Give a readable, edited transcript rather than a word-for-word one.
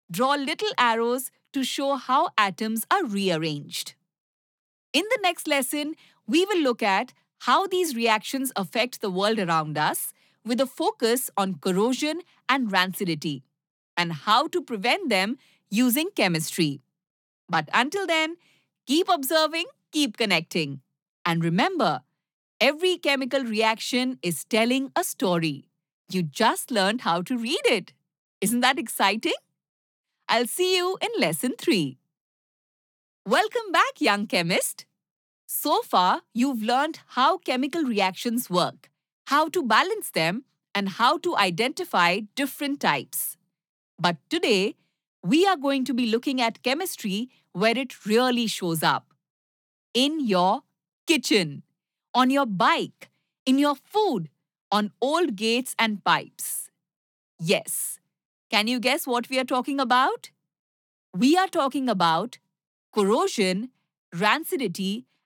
Draw little arrows to show how atoms are rearranged. In the next lesson, we will look at how these reactions affect the world around us with a focus on corrosion and rancidity and how to prevent them using chemistry. But until then, keep observing, keep connecting. And remember, every chemical reaction is telling a story. You just learned how to read it. Isn't that exciting? I'll see you in lesson 3. Welcome back, young chemist. So far, you've learned how chemical reactions work, how to balance them, and how to identify different types. But today, we are going to be looking at chemistry where it really shows up. In your kitchen, on your bike, in your food, on old gates and pipes. Yes. Can you guess what we are talking about? We are talking about corrosion, rancidity,